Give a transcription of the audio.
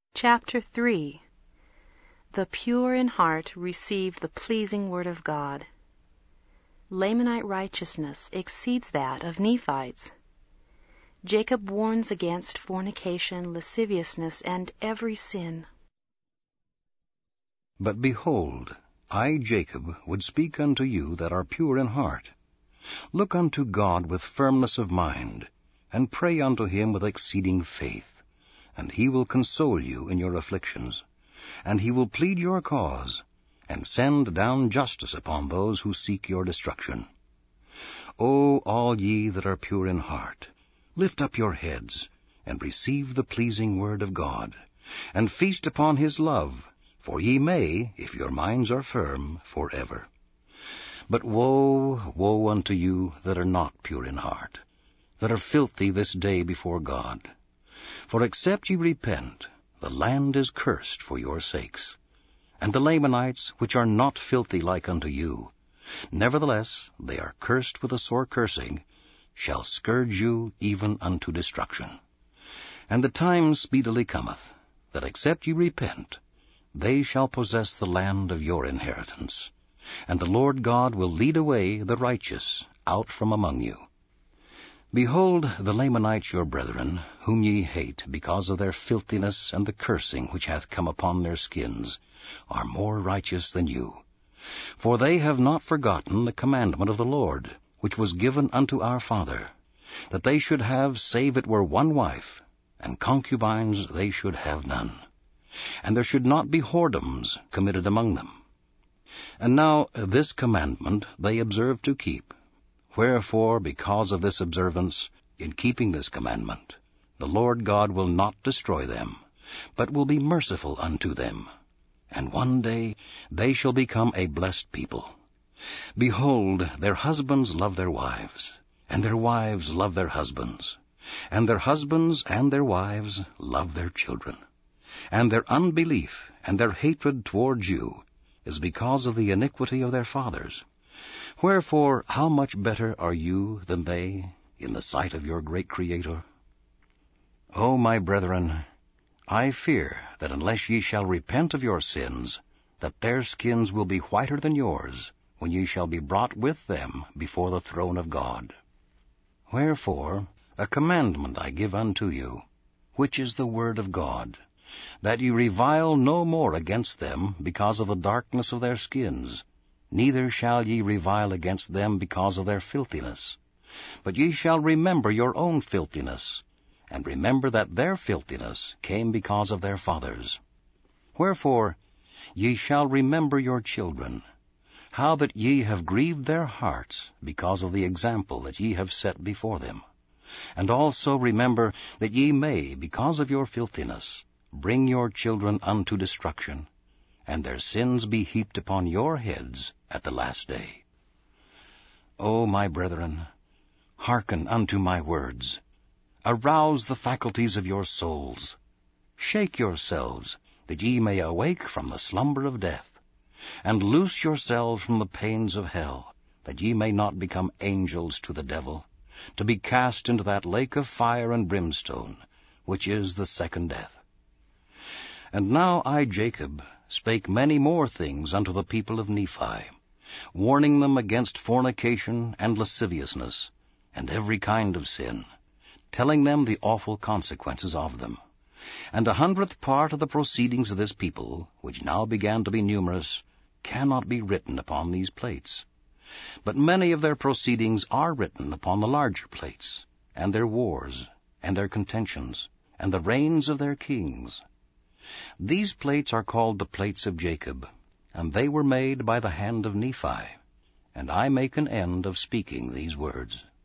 Chapter 3. The pure in heart receive the pleasing word of God. Lamanite righteousness exceeds that of Nephites. Jacob warns against fornication, lasciviousness, and every sin. But behold, I, Jacob, would speak unto you that are pure in heart. Look unto God with firmness of mind, and pray unto him with exceeding faith. And he will console you in your afflictions, and he will plead your cause, and send down justice upon those who seek your destruction. O all ye that are pure in heart, lift up your heads, and receive the pleasing word of God, and feast upon his love, for ye may, if your minds are firm, forever. But woe, woe unto you that are not pure in heart, that are filthy this day before God. For except ye repent, the land is cursed for your sakes. And the Lamanites, which are not filthy like unto you, nevertheless they are cursed with a sore cursing, shall scourge you even unto destruction. And the time speedily cometh, that except ye repent, they shall possess the land of your inheritance. And the Lord God will lead away the righteous out from among you. Behold, the Lamanites your brethren, whom ye hate, because of their filthiness and the cursing which hath come upon their skins, are more righteous than you. For they have not forgotten the commandment of the Lord, which was given unto our father, that they should have, save it were one wife, and concubines they should have none. And there should not be whoredoms committed among them. And now this commandment they observe to keep. Wherefore, because of this observance, in keeping this commandment, the Lord God will not destroy them, but will be merciful unto them. And one day they shall become a blessed people. Behold, their husbands love their wives, and their wives love their husbands, and their husbands and their wives love their children. And their unbelief and their hatred towards you is because of the iniquity of their fathers. Wherefore, how much better are you than they in the sight of your great Creator? O my brethren, I fear that unless ye shall repent of your sins, that their skins will be whiter than yours, when ye shall be brought with them before the throne of God. Wherefore, a commandment I give unto you, which is the word of God, that ye revile no more against them because of the darkness of their skins, neither shall ye revile against them because of their filthiness. But ye shall remember your own filthiness, and remember that their filthiness came because of their fathers. Wherefore ye shall remember your children, how that ye have grieved their hearts because of the example that ye have set before them. And also remember that ye may, because of your filthiness, bring your children unto destruction, and their sins be heaped upon your heads at the last day. O my brethren, hearken unto my words. Arouse the faculties of your souls. Shake yourselves, that ye may awake from the slumber of death, and loose yourselves from the pains of hell, that ye may not become angels to the devil, to be cast into that lake of fire and brimstone, which is the second death. And now I, Jacob, spake many more things unto the people of Nephi, warning them against fornication and lasciviousness, and every kind of sin, telling them the awful consequences of them. And 100th part of the proceedings of this people, which now began to be numerous, cannot be written upon these plates. But many of their proceedings are written upon the larger plates, and their wars, and their contentions, and the reigns of their kings. These plates are called the plates of Jacob, and they were made by the hand of Nephi. And I make an end of speaking these words.